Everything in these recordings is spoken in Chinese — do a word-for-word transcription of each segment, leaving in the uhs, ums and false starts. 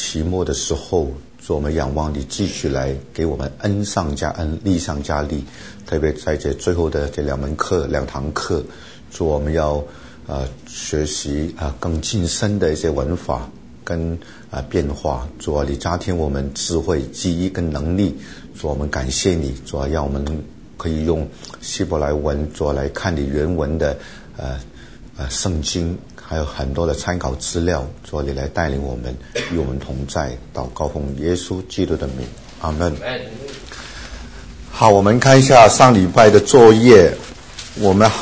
期末的时候，主我们仰望你继续来给我们恩上加恩，力上加力，特别在这最后的这两门课两堂课，主我们要呃学习啊、呃、更晋升的一些文法跟啊、呃、变化，主啊你加添我们智慧记忆跟能力，主我们感谢你，主啊让我们可以用希伯来文主来看你原文的呃呃圣经，还有很多的参考资料，主你来带领我们，与我们同在，祷告奉耶稣基督的名，阿们。好，我们看一下上礼拜的作业，我们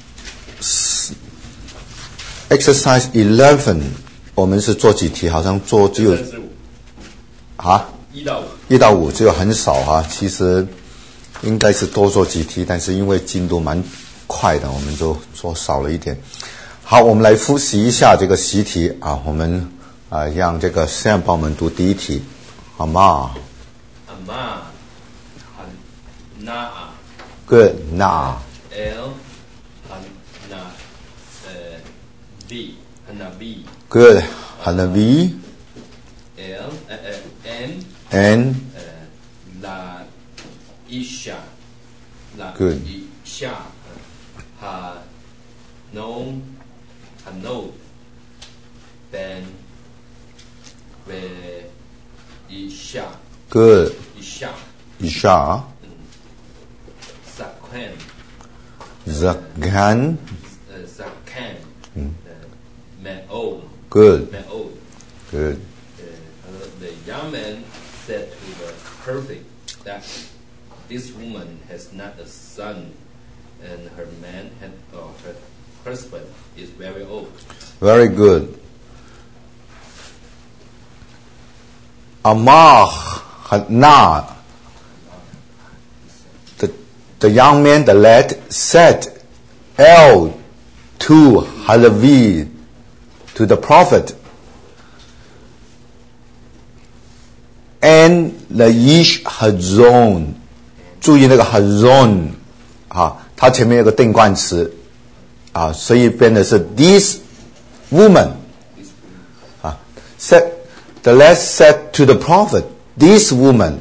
exercise eleven 我们是做几题？好像做只有啊一到五一到五只有很少啊，其实应该是多做几题，但是因为进度蛮快的，我们就做少了一点。好，我们来复习一下这个习题啊，我们啊、呃、让这个 Sam 帮我们读第一题，好吗？ 阿妈，那 Good， 那 L， 那呃 B， 那 B。 Good， 那 V。L， 呃呃 N。 N。 呃，那一下，那一下，哈，no。Hanno, Ben, Ve, Isha. Good. Isha. Isha. Zakhan. Zakhan. Zakhan. Me'od. Good. Me'od. Good. The young man said to the prophet that this woman has not a son, and her man had uh, her husband is very old. Very good. Amar Hadna. The, the young man, the lad, said El to Halavi, to the prophet, and the Yish Hazon. 注意那个 Hazon 啊，它前面有个定冠词啊，所以变的是 this woman 啊 said the lad said to the prophet this woman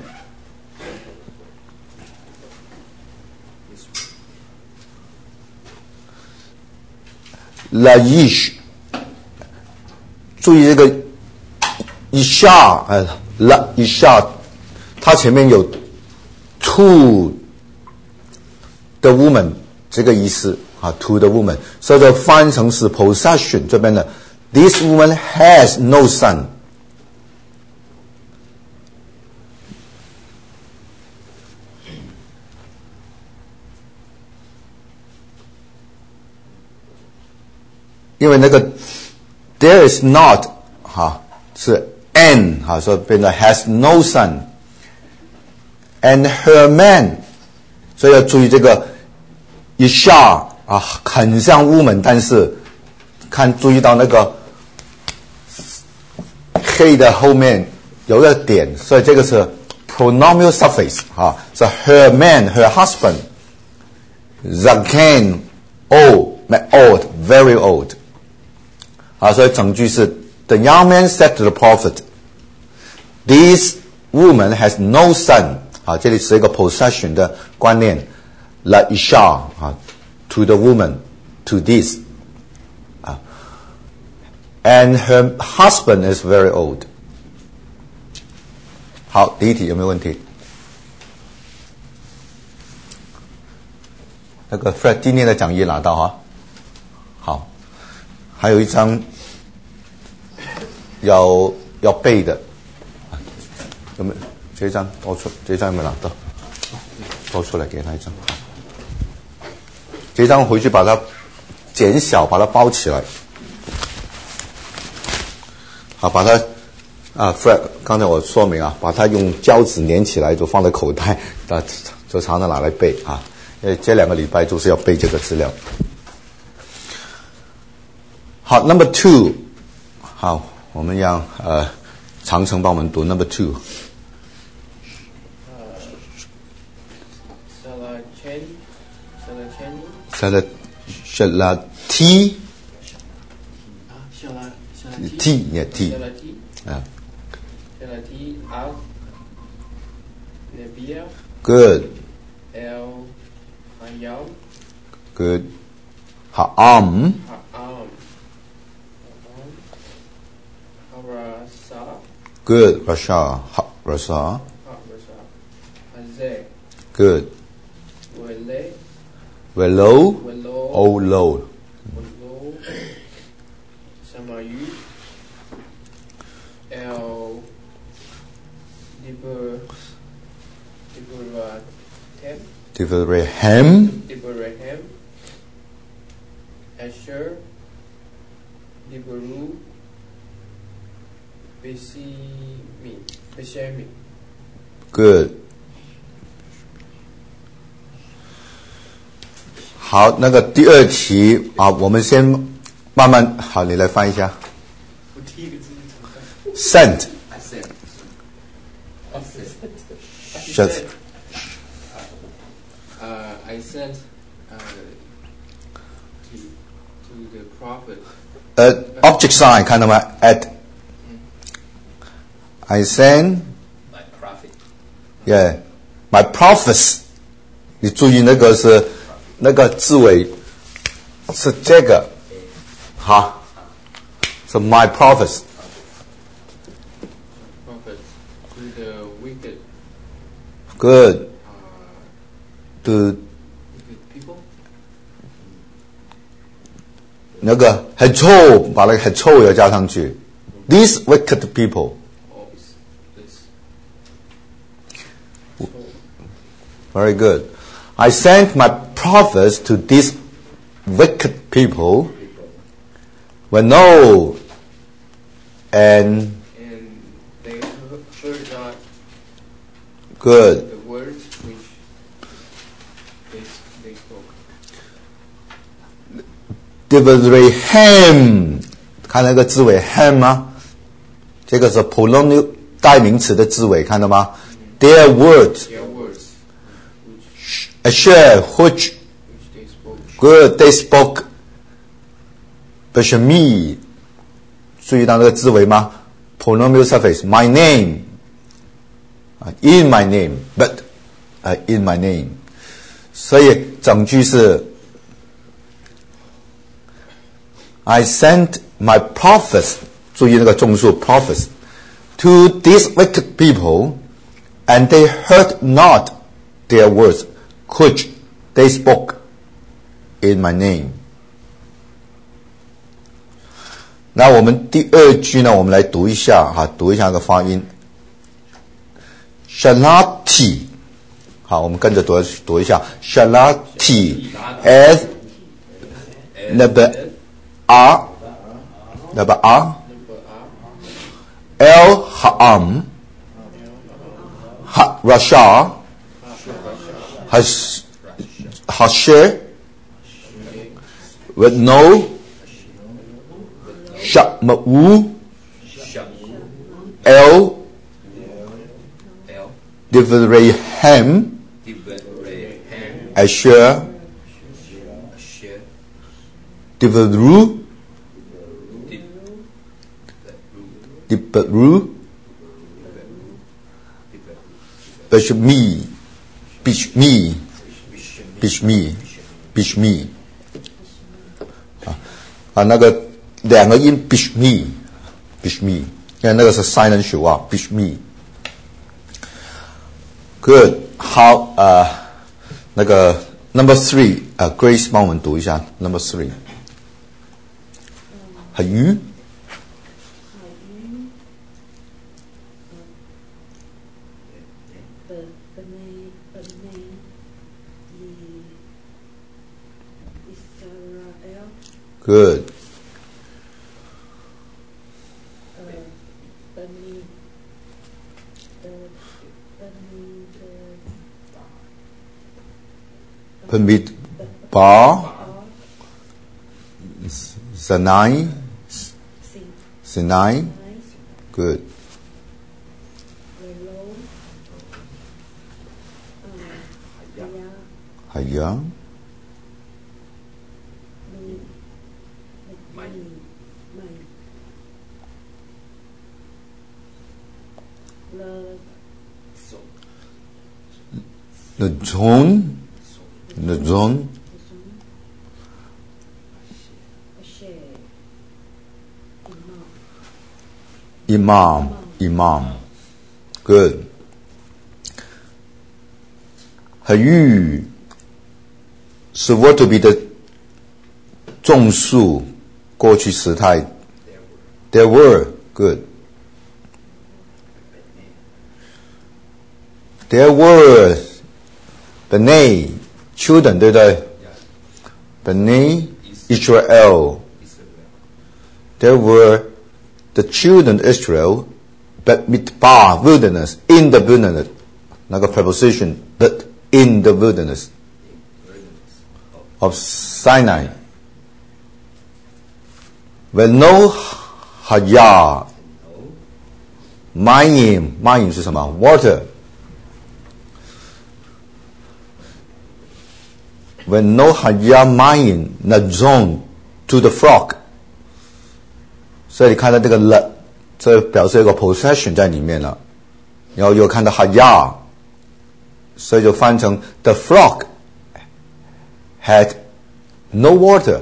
la yish 注意这个一下呃 la 一下它前面有 to the woman 这个意思啊 to the woman 所以就翻成是 possession 这边的 this woman has no son 因为那个 there is not 哈是 n 哈所以变成 has no son and her man 所以要注意这个一下啊，很像 woman， 但是看注意到那个黑的后面有个点，所以这个是 pronominal suffix 啊，是 her man, her husband, Zakan, old, old, very old 啊，所以整句是 the young man said to the prophet, this woman has no son 啊，这里是一个 possession 的观念 la isha 啊 to the woman to this 啊 and her husband is very old 好第一题有没有问题那个 Fred 今天的讲义拿到啊好还有一张要要背的有没有这一张多出这一张有没有拿到多出来给他一张这张回去把它减小把它包起来好把它啊 Fred 刚才我说明啊把它用胶纸粘起来就放在口袋就常常拿来背啊因为这两个礼拜就是要背这个资料好 number two 好我们让呃长城帮我们读 number two Salat Shalati T yeah T 啊 Penalty Al Nebia Good. El Hayam Good. Ha'am. Ha'am Harasa Good. Rasha. Ha, Rasa. Harasa Hazeh Good. Wele Velo. Welo O low. Welo Samayu El Dibur Diburatem Tivrehem. Diburahem Asher Diburu Besimi Beshemi Good. 好，那个第二题啊，我们先慢慢好，你来翻一下。 我第一个字是 Sent. I said. I said. Just. Uh, I sent uh, to to the prophet. Uh, object sign 看到吗 ？At. I send. My prophet. Yeah. My prophets. 你注意那个是那个字尾是这个，好，是 my prophets. Prophet to the wicked Good. uh, To wicked people. 那个很臭，把那个很臭要加上去。These wicked people. Or is this? Very good. I sent my prophets to these wicked people when no and And they heard heard not good. the words which they they spoke. Divraham 看那个字尾 ham 吗？这个是 pronoun 代名词的字尾，看到吗？ Their words. Their words which Asher, which which they spoke. good they spoke. Bashmi 注意到那个字尾吗？ Pronominal suffix my name. In my name, but uh, in my name. 所以整句是 I sent my prophets 注意那个重数 prophets to these wicked people and they heard not their words which they spoke in my name. 那我们第二句呢，我们来读一下哈，读一下那个发音。Shalati， 好，我们跟着读读一下。Shalati as number R number R L Ha'am Ha Rasha Has Hasher with no Sha'ma'u El El. Divraham Divraham. Asher Asher. Divru Dibru. Dibru Bishmi Bishmi Bishmi Bishmi 啊啊那个两个音 Bishmi Bishmi 因为那个是 silent show 啊 Bishmi Good 好呃那个 number three 呃 Grace 帮我们读一下 number three 海鱼Good. Permit bar Sinai Sinai Good. Hayam The zone, the zone. Imam, Imam. Good. 和玉是 what to be 的众数过去时态。There were. Good. There were Bnei children, 对不对？ Bnei Israel. There were the children of Israel, but midbar wilderness, in the wilderness. 那个 preposition, but in the wilderness of Sinai. When no haya, mayim, mayim 是什么 ？Water. When no haya mayim nazon to the flock. 所以你看到这个了，这表示有个 possession 在里面了，然后又看到 haya， 所以就翻成 the flock had no water。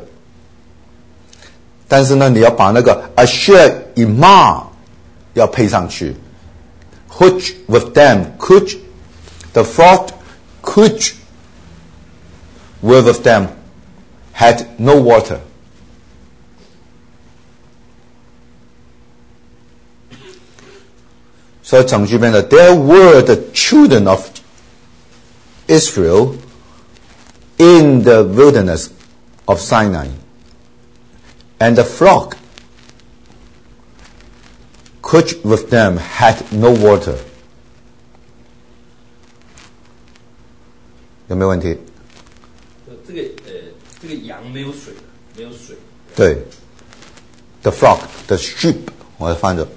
但是呢，你要把那个 asher imam 要配上去 ，which with them which the flock which were with them had no water。所以程序变得 There were the children of Israel in the wilderness of Sinai, and the flock which with them had no water. 有没有问题？ 这个呃，这个羊没有水，没有水。 对 ，the flock, the sheep， 我翻着。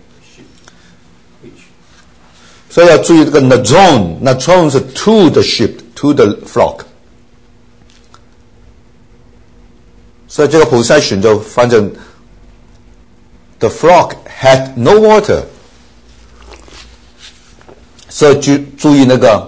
所以要注意这个 nazon， nazon 是 to the sheep, to the flock。所以这个 possession 就翻成 the flock had no water。所以注注意那个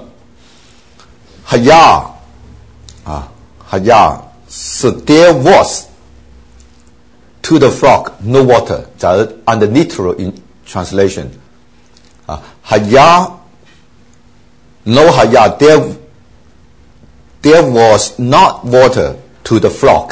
haya 啊 haya 是 there was to the flock no water。假如 under literal in translation。啊 haya no haya there there was not water to the flock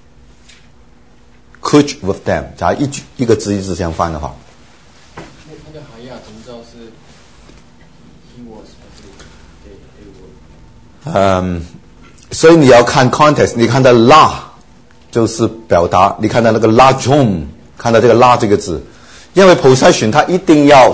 which with them。 假如一句一个字一字相翻的话， 那那个 haya 怎么知道是 he was 还是 they they were？ 嗯，所以你要看 context。你看到 la 就是表达，你看到那个 la jom， 看到这个 la 这个字，因为 possession 它一定要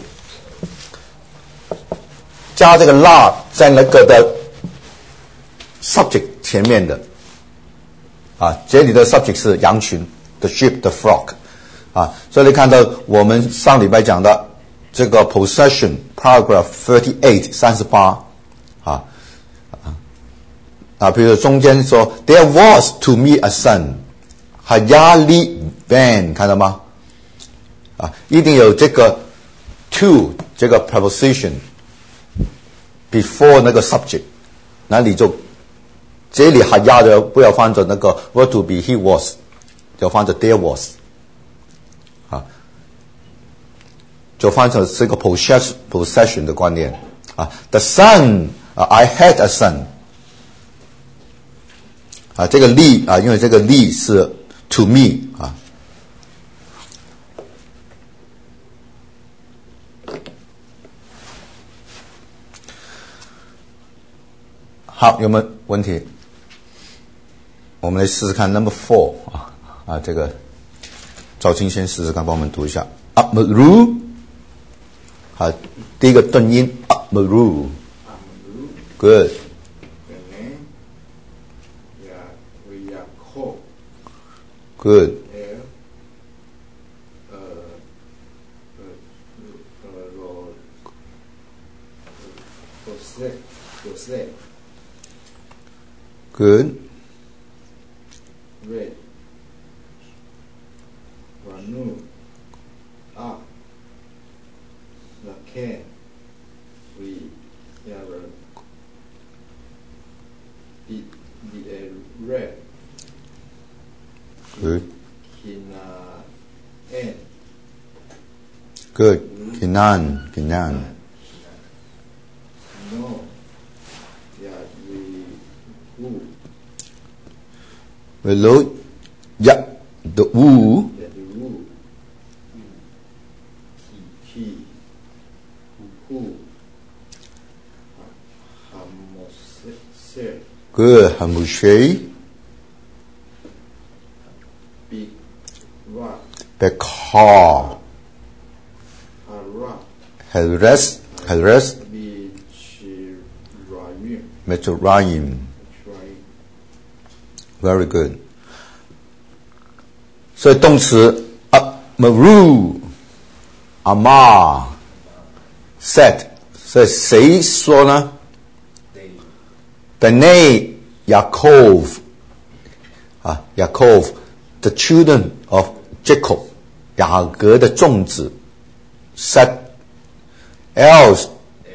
加这个 la 在那个的 subject 前面的啊，这里的 subject 是羊群 the sheep, the flock 啊，所以你看到我们上礼拜讲的这个 possession paragraph thirty-eight 三十八啊啊，比如中间说 there was to me a son hayali ben， 看到吗？啊，一定有这个 to 这个 preposition before 那个 subject， 那你就这里还压的不要放着那个 what to be he was， 就放着 there was， 啊，就放成这个 possession possession 的观念啊。The son， 啊 I had a son， 啊，这个 li 啊，因为这个 li 是 to me 啊。好，有没有问题？我们来试试看 number four 啊啊，这个赵青先试试看，帮我们读一下 Amru。好，第一个顿音 Amru。Good。Good。Good. Red. Ranu. Ah. the can we ever the the red Good. in uh, end Good. Kinan. Kinan. no yeah we who Below. Yeah. The woo. that the who he who Hamose Good. Hamushay. big rock Bekar. Hara Harass. Harass. beach rayum Metroraim. try Very good. 所以动词 amaru, amar, set. 所以谁说呢 They ？Bnei Yaakov, 啊 Yaakov, the children of Jacob, 雅各的众子 said else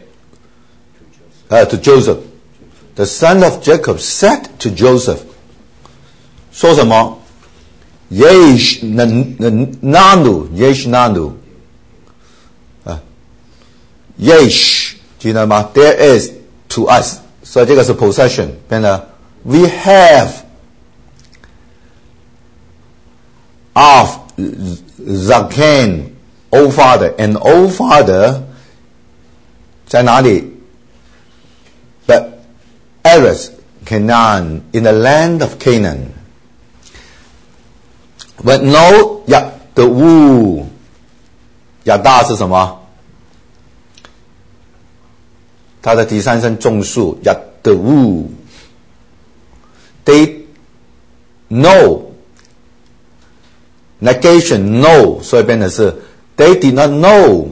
uh, to Joseph. The son of Jacob said to Joseph, 说什么 Yesh nanu, yesh nanu. Uh, yesh, 记得吗 There is to us. 所以这个是 possession. 变成 We have of Zaken, old father. And old father 在哪里 But Eretz, Canaan, in the land of Canaan. But no, yeah, the woo, 亚大是什么？他的第三声重数 亚的 woo. They know, negation no, 所以变成是 they did not know.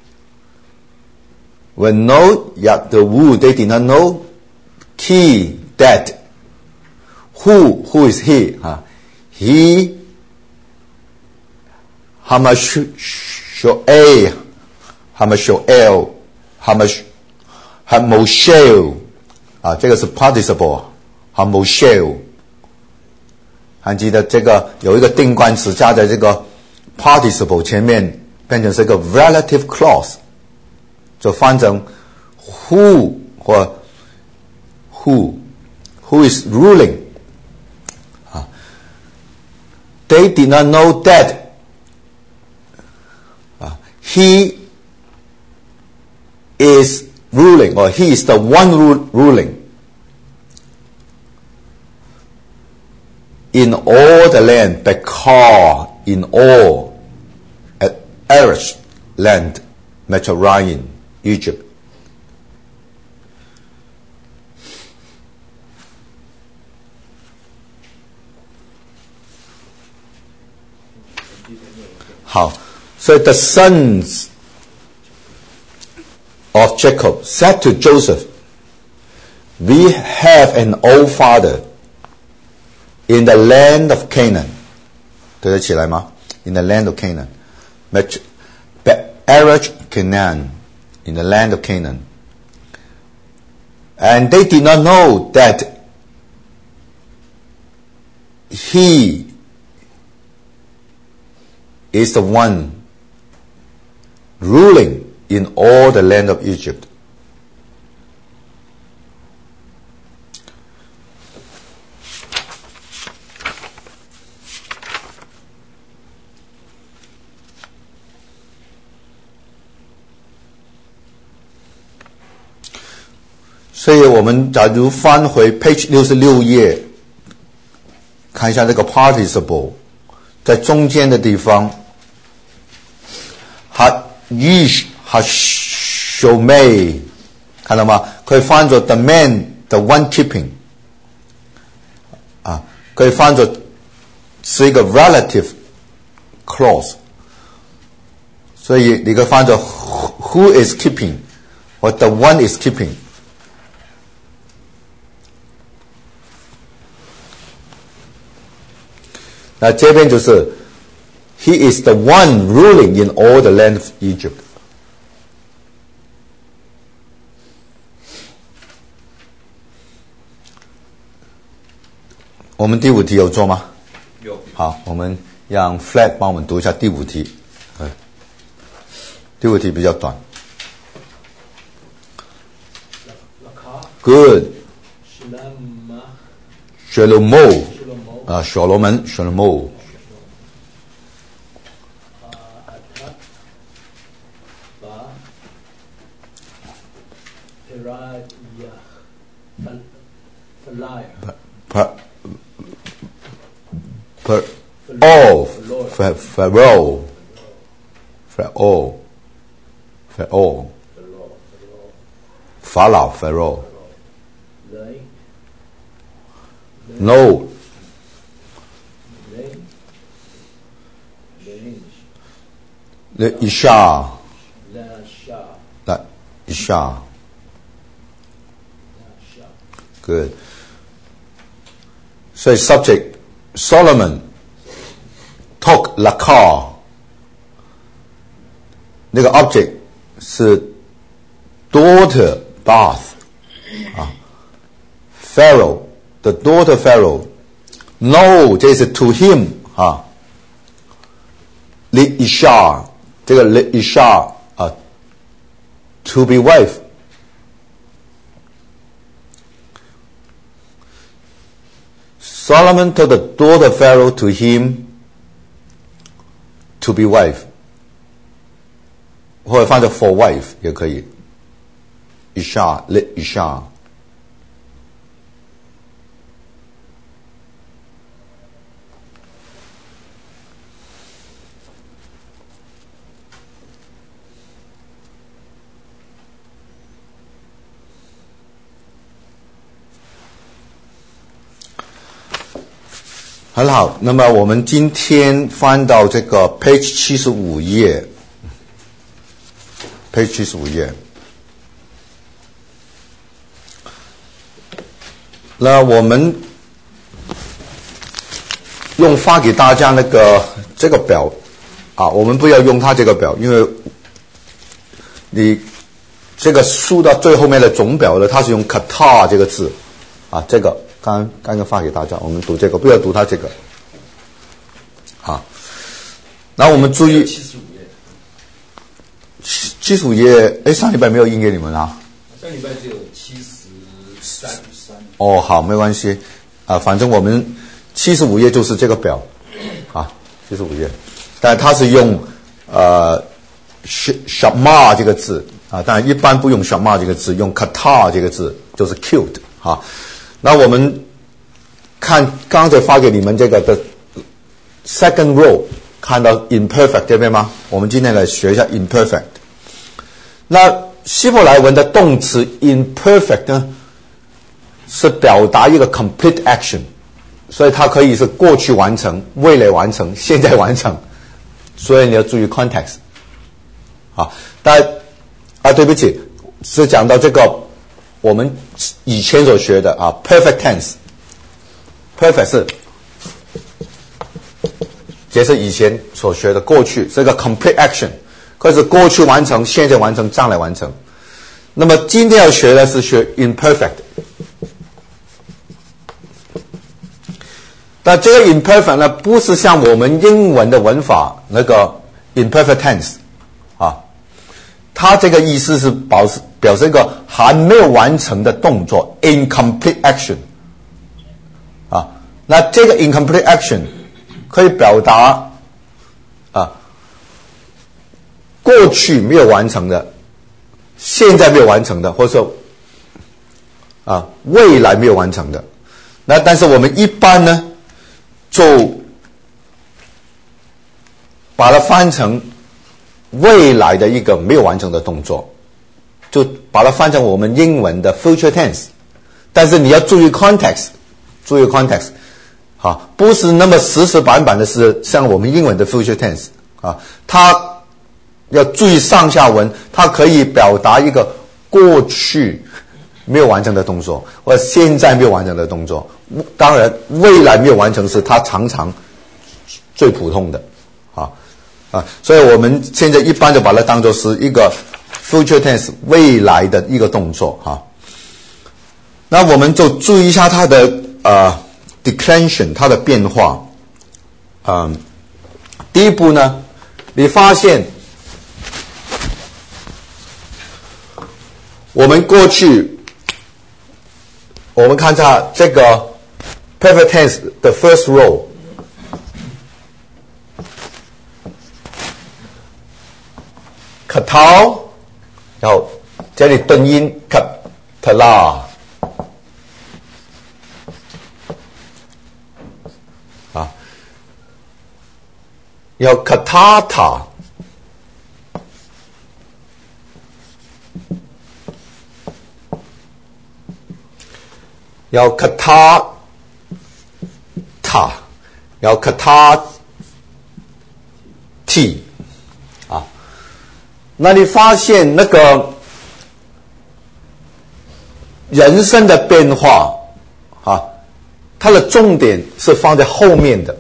When no, 亚的 woo, they did not know. He, that. Who, who is he? Huh? He Hamashoel, Hamashoel, Hamash, Hamoshel, 啊，这个是 participle, Hamoshel. 还记得这个有一个定冠词加在这个 participle 前面，变成是一个 relative clause， 就翻成 who 或 who, who is ruling. 啊 They did not know that He is ruling, or he is the one ru- ruling in all the land, Bekar, in all, at Eretz land, Metroraim, Egypt. How? So the sons of Jacob said to Joseph, We have an old father in the land of Canaan. 对得起来吗 In the land of Canaan. Eretz Canaan, in the land of Canaan. And they did not know that he is the one ruling in all the land of Egypt. So 所以我们假如翻回 page 六十六页，看一下这个 participle， 在中间的地方 ，ha-yish ha-shomei， 看到吗？可以翻作 the man the one keeping， 啊，可以翻作是一个 relative clause， 所以你可以翻作 who is keeping 或 the one is keeping。那这边就是 He is the one ruling in all the land of Egypt。 我们第五题有做吗？ 有。 好，我们让 Flat 帮我们读一下第五题。嗯，第五题比较短。Good. Shlomo. 啊，所罗门 Shlomo. Per, per, oh, Pharaoh, Pharaoh, Pharaoh, Pharaoh, Pharaoh. No. The Isha. La Isha. Good. So subject, Solomon took Lakar. 那个 object 是 daughter Bath 啊 Pharaoh, the daughter Pharaoh. No, 这是 to him 啊 Li Isha, 这个 Li Isha 啊 to be wife. Solomon told the daughter of Pharaoh to him to be wife. 或者放在 for wife 也可以。Isha, Li Isha.很好，那么我们今天翻到这个 page 七十五页 page 七十五页。那我们用发给大家那个这个表啊，我们不要用它这个表，因为你这个书到最后面的总表呢，它是用 Qatar 这个字啊，这个刚刚刚发给大家，我们读这个，不要读它这个。好，然后我们注意七十五页， 七十五页，哎，上礼拜没有印给你们啊？ 上礼拜只有七十三。 哦，好，没关系啊，反正我们七十五页就是这个表啊，七十五页，但它是用呃 Shama 这个字啊，当然一般不用 Shama 这个字，用 Qatar 这个字就是 cute 啊。那我们看刚才发给你们这个的 second row， 看到 imperfect 这边吗？我们今天来学一下 imperfect。那希伯来文的动词 imperfect 呢，是表达一个 complete action， 所以它可以是过去完成、未来完成、现在完成，所以你要注意 context。啊，但啊，对不起，是讲到这个我们以前所学的啊 perfect tense。perfect 是这是以前所学的过去，是一个 complete action， 可是过去完成、现在完成、将来完成。那么今天要学的是学 imperfect。那这个 imperfect 呢，不是像我们英文的文法那个 imperfect tense 啊，它这个意思是表示表示一个还没有完成的动作 incomplete action 啊。那这个 incomplete action 可以表达啊过去没有完成的，现在没有完成的，或者说啊未来没有完成的。那但是我们一般呢，就把它翻成未来的一个没有完成的动作，就把它翻成我们英文的 future tense。但是你要注意 context， 注意 context， 好，不是那么死死板板的是像我们英文的 future tense 啊，它要注意上下文，它可以表达一个过去没有完成的动作，或者现在没有完成的动作。当然，未来没有完成是它常常最普通的，啊啊，所以我们现在一般就把它当作是一个 future tense 未来的一个动作啊。那我们就注意一下它的呃 declension 它的变化，嗯，第一步呢，你发现我们过去，我们看一下这个 perfect tense 的 first row， 可逃，然后这里顿音可特拉。要 katata， 要 katata， 要 katati 啊。那你发现那个人生的变化啊，它的重点是放在后面的。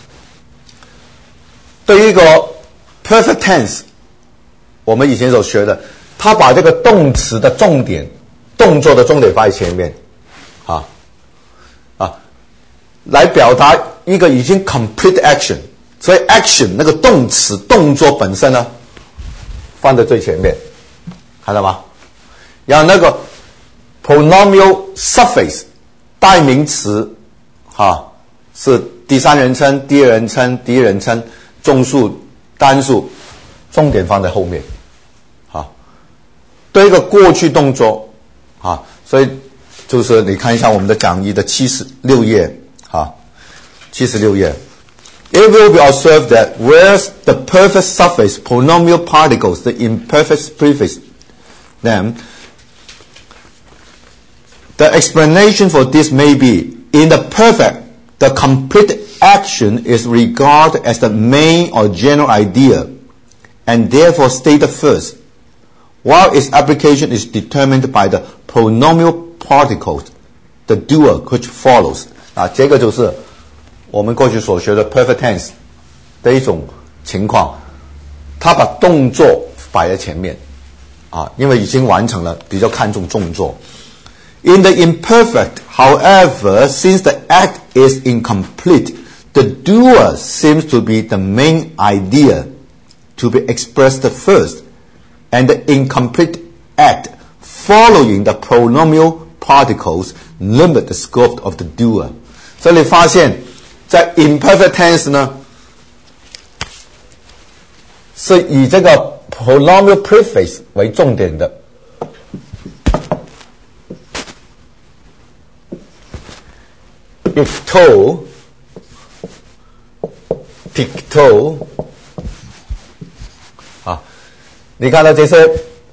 对于一个 perfect tense， 我们以前所学的，他把这个动词的重点、动作的重点放在前面，啊啊，来表达一个已经 complete action， 所以 action 那个动词动作本身呢，放在最前面，看到吗？然后那个 pronominal suffix 代名词，啊，是第三人称、第二人称、第一人称。众数、单数，重点放在后面，啊，对一个过去动作，啊，所以就是你看一下我们的讲义的七十六页，啊，七十六页 ，It will be observed that whereas the perfect suffix pronominal particles the imperfect prefix them, the explanation for this may be in the perfect, the complete action is regarded as the main or general idea and therefore stated first, while its application is determined by the pronominal particles, the doer which follows. 啊，这个就是我们过去所学的 perfect tense 的一种情况，他把动作摆在前面，啊，因为已经完成了，比较看重动作。In the imperfect, however, since the act is incomplete, the doer seems to be the main idea to be expressed first, and the incomplete act following the pronominal particles limit the scope of the doer. 所以你发现，在 imperfect tense 呢，是以这个 pronominal prefix 为重点的。icto picto 啊，你看到这些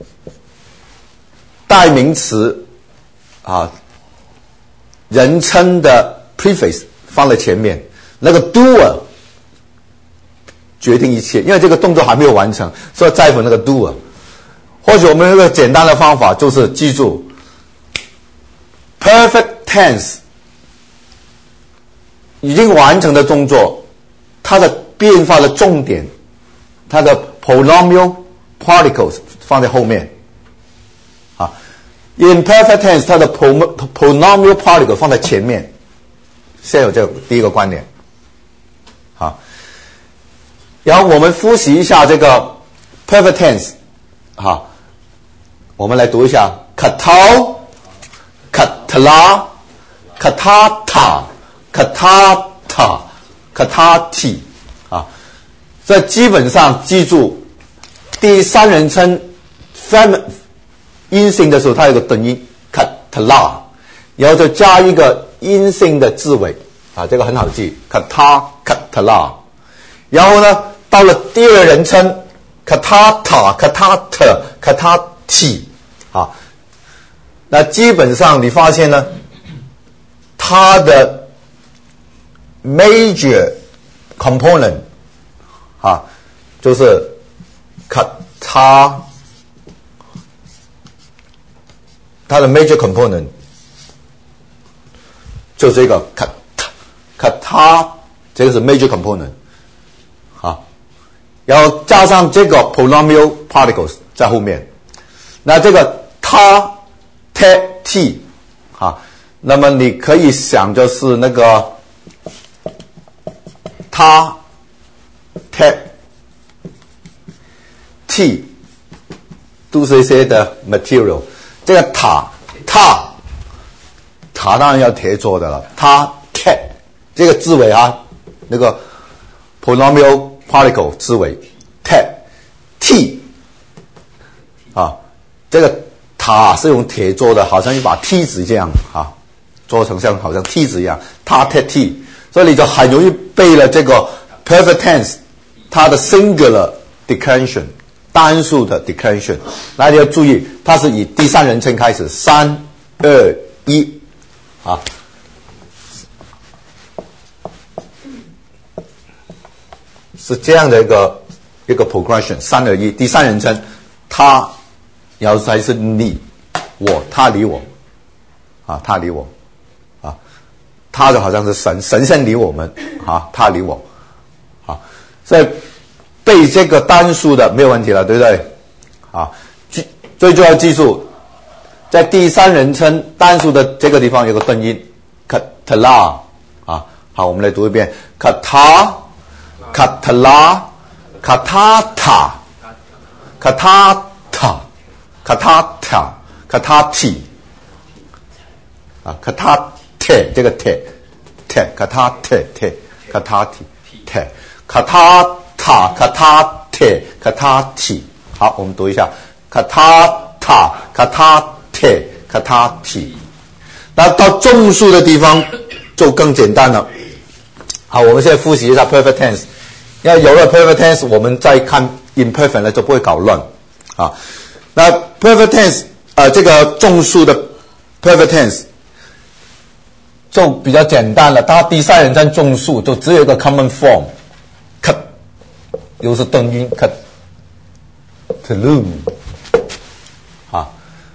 代名词啊，人称的 prefix 放在前面，那个 doer 决定一切，因为这个动作还没有完成，所以在乎那个 doer。或许我们有个简单的方法，就是记住 perfect tense 已经完成的动作，它的变化的重点，它的 pronominal particles 放在后面。啊 ，in perfect tense 它的 pronominal particle 放在前面。先有这个第一个观念。好，然后我们复习一下这个 perfect tense。好，我们来读一下 katao、katla、katata、katata、katati 啊，这基本上记住第三人称 fem 阴性的时候，它有个等音 katla， 然后就加一个阴性的字尾啊，这个很好记 kata、katla。然后呢，到了第二人称 katata、katata、katati 啊，那基本上你发现呢，它的 major component 啊，就是 kata， 它的 major component 就这个 kata kata， 这个是 major component 啊，然后加上这个 pronominal particles 在后面，那这个他、te、ti 啊，那么你可以想就是那个他 tet t 都是一些的 material。这个塔塔塔当然要铁做的了，他 tet 这个字尾啊，那个 polynomial particle 字尾 tet t 啊，这个塔是用铁做的，好像一把梯子这样啊，做成像好像梯子一样，他 tet t， 所以你就很容易背了这个 perfect tense 它的 singular declension 单数的 declension。那你要注意，它是以第三人称开始，三二一啊，是这样的一个一个 progression， 三二一，第三人称，他，然后才是你我，他理我啊，他理我啊，他就好像是神神仙理我们啊，他理我啊，所以背这个单数的没有问题了，对不对啊？最重要记住，在第三人称单数的这个地方有个顿音 katala 啊，好，我们来读一遍 kata katala katata katata katata katati 啊 katate 这个 te te katate te katati te katata katate katati。 好，我们读一下 katata katate katati。 那到众数的地方就更简单了。好，我们现在复习一下 perfect tense。要有了 perfect tense， 我们再看 imperfect 呢就不会搞乱啊。那 perfect tense 呃这个众数的 perfect tense 就比较简单了，它第三人称众数就只有一个 common form cut， 又是顿音 cut tlu 啊。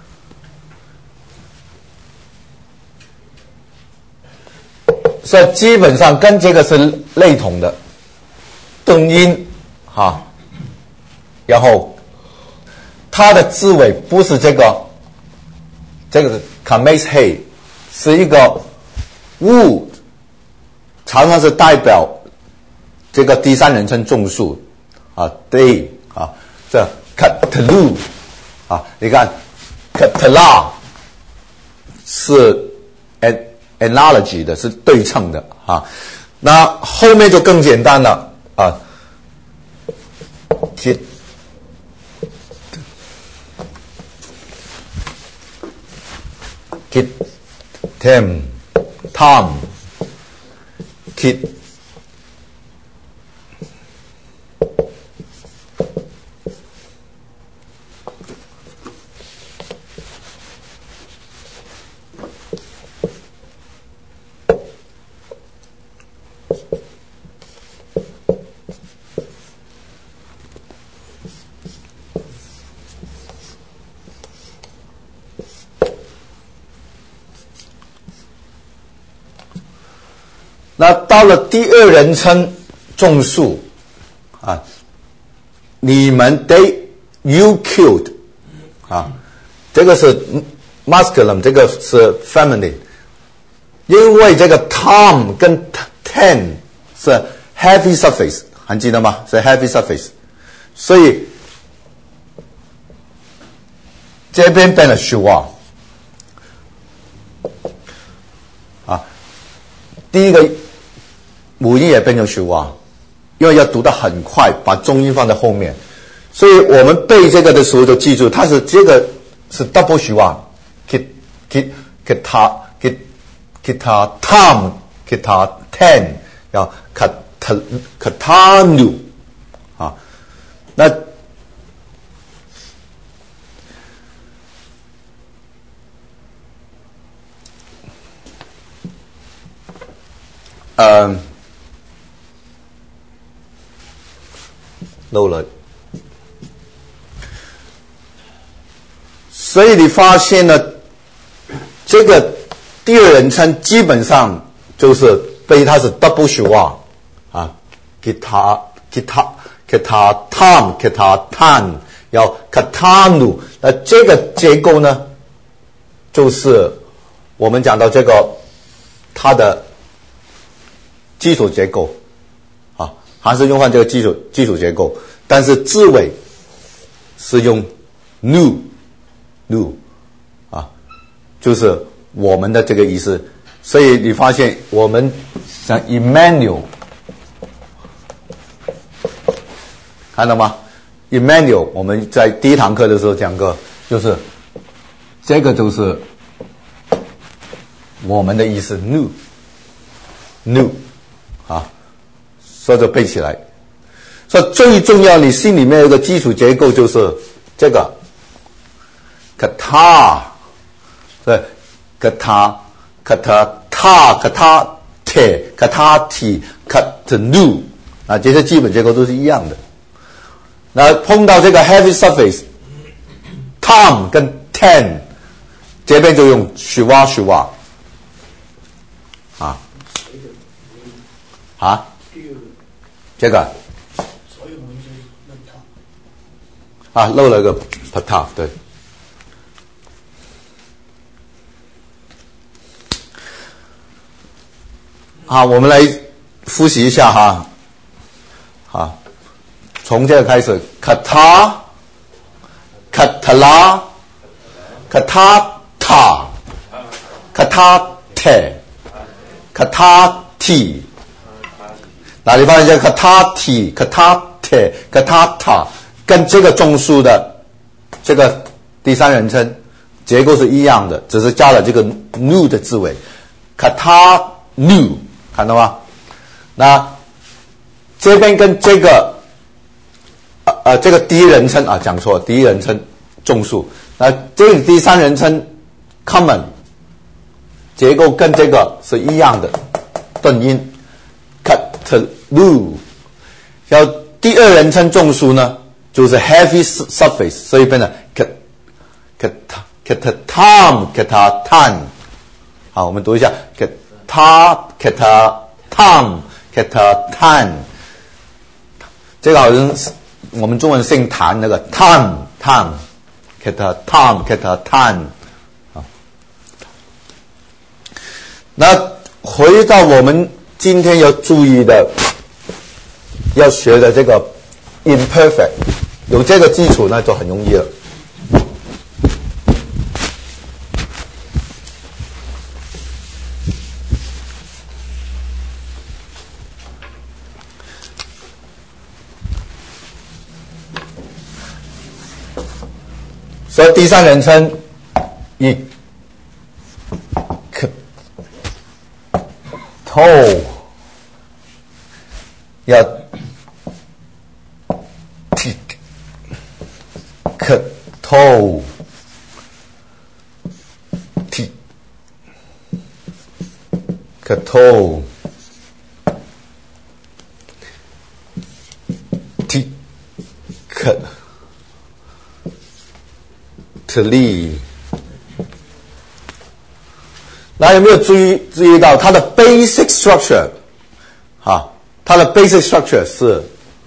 所以基本上跟这个是类同的顿音啊，然后它的字尾不是这个这个 kames hey， 是一个物，常常是代表这个第三人称众数啊 they 啊，这 katlu 啊，你看 katla 是 an analogy 的，是对称的啊。那后面就更简单了啊 kit kit tem tom kit那到了第二人称众数啊，你们 they you killed 啊，这个是 masculine， 这个是 feminine， 因为这个 tom 跟 ten 是 heavy suffix， 还记得吗？是 heavy suffix， 所以这边变了 shua 啊，第一个母音也变成 shua， 因为要读得很快，把中音放在后面，所以我们背这个的时候就记住，它是这个是 double shua， kit kit kita kit kita tam kita ten， 要 kat katanu 啊，那嗯。漏了，所以你发现了这个第二人称基本上就是背它是 double shua 啊 kita kita kita tam kita tan 要 katanu， 那这个结构呢就是我们讲到这个它的基础结构啊。 还是用换这个基础基础结构，但是字尾是用 new new 啊，就是我们的这个意思。所以你发现我们像 Emmanuel 看到吗？ Emmanuel 我们在第一堂课的时候讲过，就是这个就是我们的意思 new new 啊，所以就背起来。所以最重要你心里面有个基础结构就是这个 kata 对 kata kata ta kata te kata ti kata nu 啊，这些基本结构都是一样的。那碰到这个 heavy suffix tam 跟 ten 这边就用 shiva shiva 啊啊这个啊漏了个 pata 对。好，我们来复习一下哈。好，从这个开始 kata katala katata katate katati 哪里发现这个 katati katate katata 跟这个中枢的这个第三人称结构是一样的，只是加了这个 nu 的字尾 kata nu 看到吗？那这边跟这个呃呃这个第一人称啊讲错，第一人称众数，那这个第三人称 common 结构跟这个是一样的，顿音 katlu。要第二人称众数呢，就是 heavy suffix， 所以变成 kat kat katatam katatan。好，我们读一下 kata katatam katatan。这个好像是我们中文姓谭那个 tan tan katatam katatan。啊，那回到我们今天要注意的，要学的这个 imperfect， 有这个基础那就很容易了。所以第三人称以 k toe 要 t k toe t k toe t k特例，那有没有注意注意到它的 basic structure？ 哈，它的 basic structure 是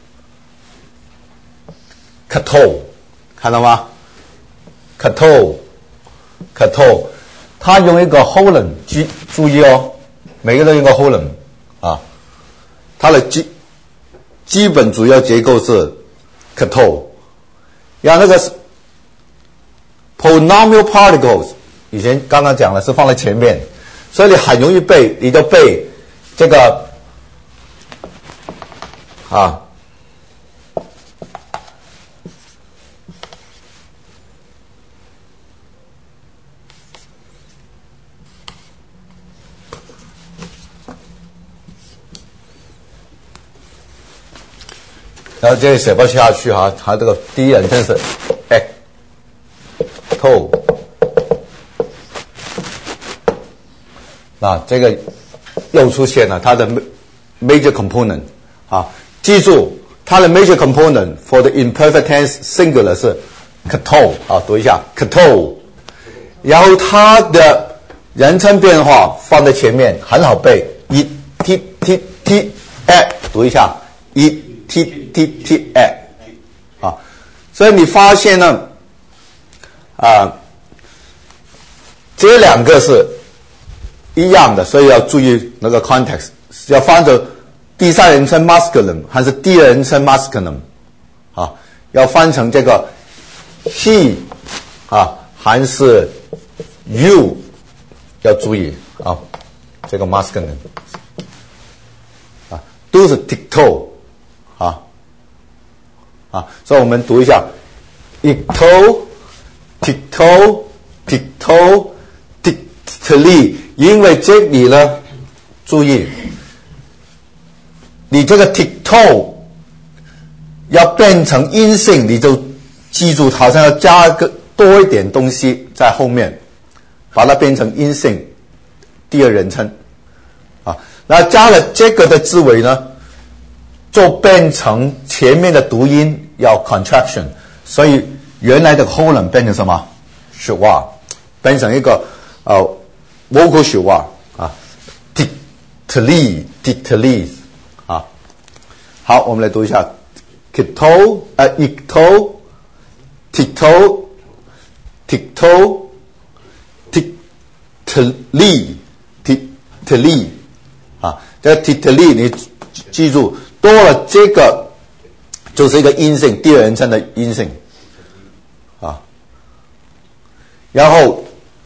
kato， 看到吗 ？kato kato， 它用一个 holon， 注注意哦，每个人用一个 holon 啊，它的基基本主要结构是 kato， 然后那个是 polynomial particles， 以前刚刚讲了是放在前面，所以你很容易背，你就背这个啊，然后这里写不下去哈，它这个第一人称是 x。toe， 那这个又出现了它的 major component 啊，记住它的 major component for the imperfect tense singular 是 kato 啊，读一下 kato， 然后它的人称变化放在前面很好背 ，e t t t a， 读一下 e t t t a 啊，所以你发现呢？啊，这两个是一样的，所以要注意那个 context， 要翻着第三人称 masculine 还是第二人称 masculine 啊？要翻成这个 he 啊还是 you， 要注意啊，这个 masculine 啊都是 tiptoe 啊啊，所以我们读一下 tiptoe tiptoe tiptoe tiptoe， 因为这里呢，注意。你这个 tiptoe 要变成阴性，你就记住好像要加个多一点东西在后面，把它变成阴性第二人称啊。那加了这个的字尾呢，就变成前面的读音要 contraction， 所以原来的 colon 变成什么 schwa， 变成一个呃 vocal schwa 啊 tiptoe tiptoe。好，我们来读一下 tiptoe 呃 ictoe tiptoe tiptoe tiptoe tiptoe 啊，这个 tiptoe 你记住，多了这个就是一个阴性，第二人称的阴性啊。然后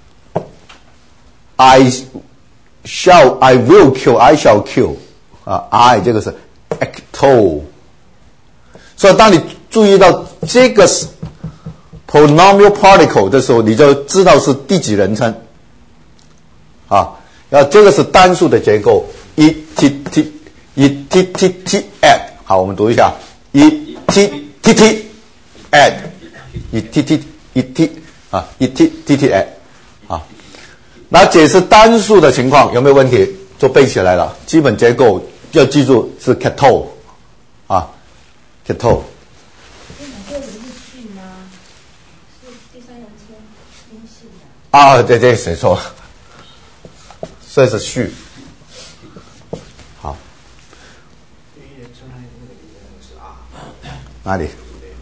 I shall I will kill I shall kill 啊 I 这个是ictoe， 所以当你注意到这个 pronominal particle 的时候，你就知道是第几人称啊。然后这个是单数的结构 ，it t t it t t t at。好，我们读一下 it t t t at it t t it t 啊 it t t t at 啊。那解释单数的情况有没有问题？就背起来了，基本结构。要记住是 cattle 啊 cattle。 这里是序吗？是第三人称阴性的。 啊，对对，谁说？所以是序。好。 第一人称还有那个里面是啊。 哪里？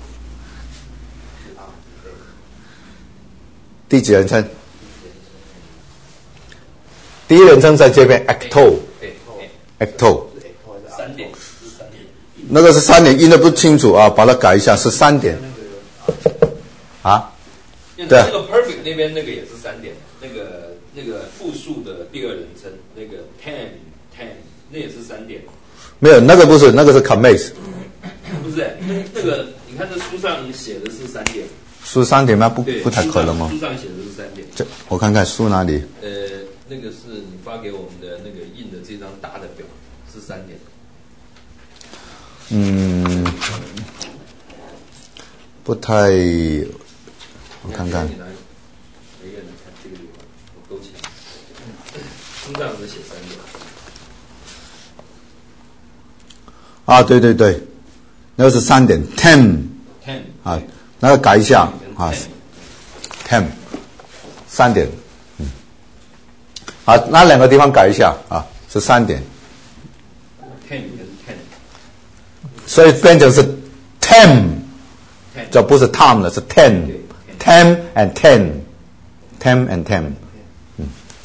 第几人称？第一人称在这边 ecto ecto。 三点是三点， 那个是三点，印的不清楚啊，把它改一下，是三点。啊？ 对，那个 perfect 那边那个也是三点，那个那个复数的第二人称，那个 ten ten 那也是三点。 没有，那个不是，那个是 commase。 不是，那那个你看这书上写的是三点。 书三点吗？不不太可能吗？ 书上写的是三点。 这我看看书哪里？ 呃，那个是你发给我们的那个印的这张大的表是三点。 嗯，不太，我看看。 你来，每个人看这个地方，我勾起来。书上是写三点。 啊，对对对，那个是三点 ten ten 啊，那个改一下啊 ten 三点，嗯，啊，那两个地方改一下啊，是三点。 ten 跟 ten。 所以变成是 ten， 这不是 tom 了，是 ten，ten and ten，ten and ten。嗯，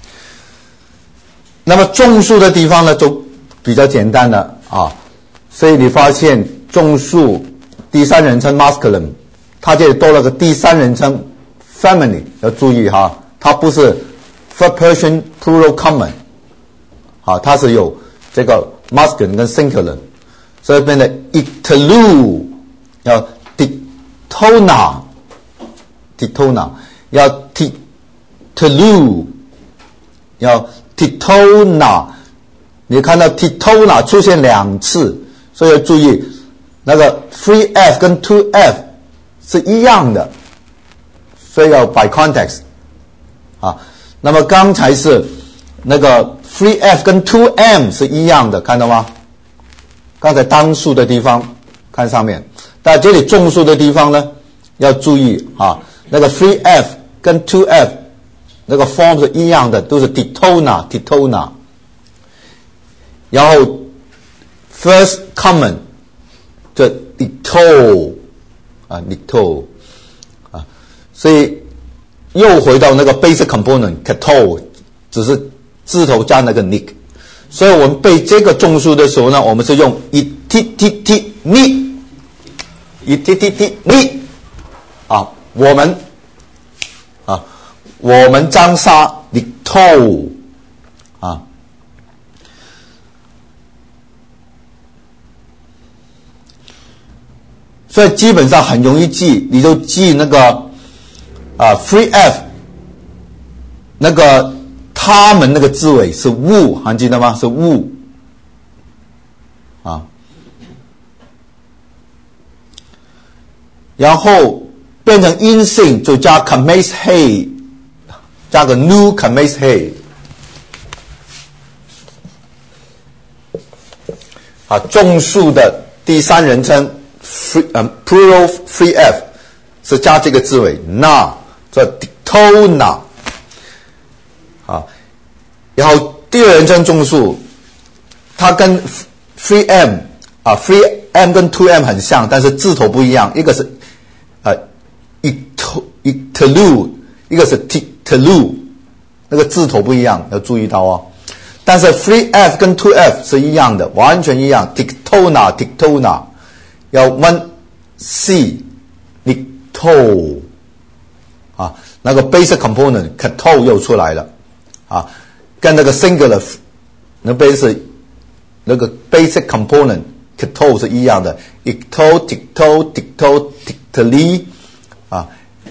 那么众数的地方呢，就比较简单了啊。所以你发现众数第三人称 masculine， 它这里多了个第三人称 feminine， 要注意哈，它不是 third person plural common， 好，它是有这个 masculine 跟 singular。所以变得 ictolu 要 titona titona 要 titolu 要 titona， 你看到 titona 出现两次，所以要注意那个 three f 跟 two f 是一样的，所以要 by context 啊。那么刚才是那个 three f 跟 two m 是一样的，看到吗？刚才单数的地方看上面，但这里众数的地方呢，要注意啊，那个 three f 跟 two f 那个 form 是一样的，都是 titona titona。然后 first common 这 icto 啊 icto 啊，所以又回到那个 basic component catol， 只是字头加那个 nick。 所以我们背这个众数的时候呢，我们是用一 t t t 你，一 t t t 你，啊，我们，啊，我们张沙力透，啊，所以基本上很容易记，你就记那个啊 free F， 那个。他们那个字尾是 wu， 还记得吗？是 wu 啊，然后变成阴性就加 kames hey， 加个 nu kames hey 啊，众数的第三人称 free 呃 plural free F 是加这个字尾 na， 叫 dictona。啊，然后第二人称众数，它跟 free m 啊 free m 跟 two m 很像，但是字头不一样，一个是呃 itlu， 一个是 titlu， 那个字头不一样，要注意到哦。但是 free f 跟 two f 是一样的，完全一样 ，dictona dictona， 要 one c dicto 啊，那个 basic component cato 又出来了。啊，跟那个 singular 那边是那个 basic component cato 是一样的 icto dicto dicto dictly 啊，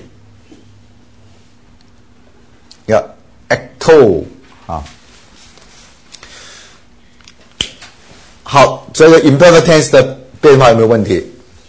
要 ecto 啊。好，这个 imperfect tense 的变化有没有问题？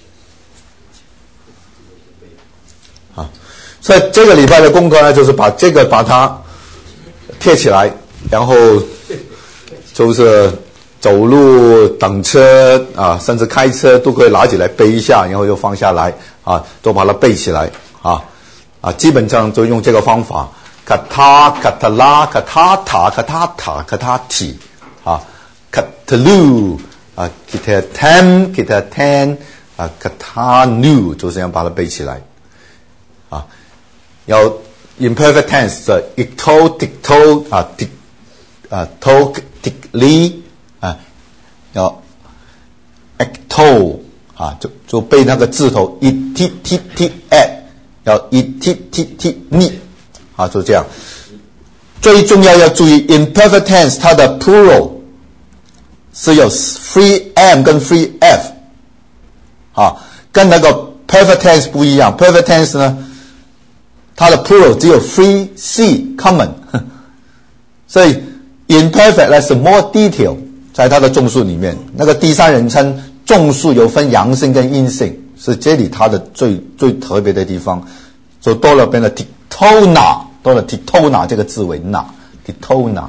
啊，所以这个礼拜的功课呢，就是把这个把它贴起来，然后就是走路、等车啊，甚至开车都可以拿起来背一下，然后又放下来啊，都把它背起来啊啊，基本上就用这个方法。卡塔、卡塔拉、卡塔塔、卡塔塔、卡塔提啊，卡塔鲁啊，卡塔 tem、卡塔 ten 啊，卡塔 nu 就这样把它背起来啊，要。imperfect tense 的 icto dicto 啊 dic 啊 to dictly 啊，要 ecto 啊，就就背那个字头 it t t t at， 要 it t t t ni 啊，就这样。最重要要注意 imperfect tense 它的 plural 是有 free m 跟 free f 啊，跟那个 perfect tense 不一样。perfect tense 呢，它的 plural 只有 free c common， 所以 imperfect 呢是 more detail， 在它的众数里面，那个第三人称众数有分阳性跟阴性，是这里它的最最特别的地方，就多了变了 dictona， 多了 dictona 这个字尾 na dictona。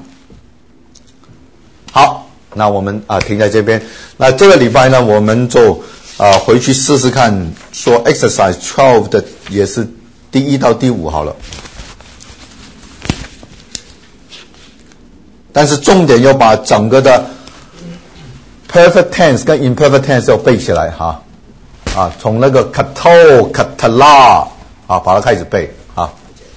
好，那我们啊、呃、停在这边。那这个礼拜呢，我们就啊、呃、回去试试看，说 exercise twelve 的也是。第一到第五好了，但是重点要把整个的 perfect tense 跟 imperfect tense 要背起来哈，啊，从那个 cato catala 啊，把它开始背啊。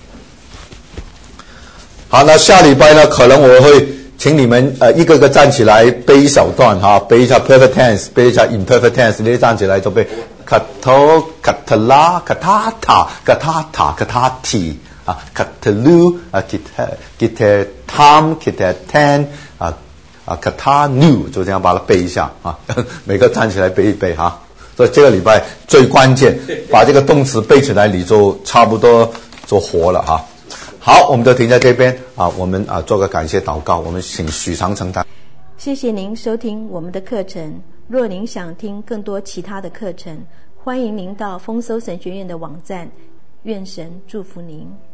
好，那下礼拜呢，可能我会请你们呃一个个站起来背一小段哈，背一下 perfect tense， 背一下 imperfect tense， 你站起来就背。Kato, katala, katata, katata, katati, 啊 ，katalu, 啊 ，kita, kita tam, kita ten, 啊啊 ，katanu， 就这样把它背一下啊，每个站起来背一背哈。所以这个礼拜最关键，把这个动词背起来，你就差不多就活了哈。好，我们就停在这边啊，我们啊做个感谢祷告，我们请许长成谈。 谢谢您收听我们的课程。若您想听更多其他的课程，欢迎您到丰收神学院的网站。愿神祝福您。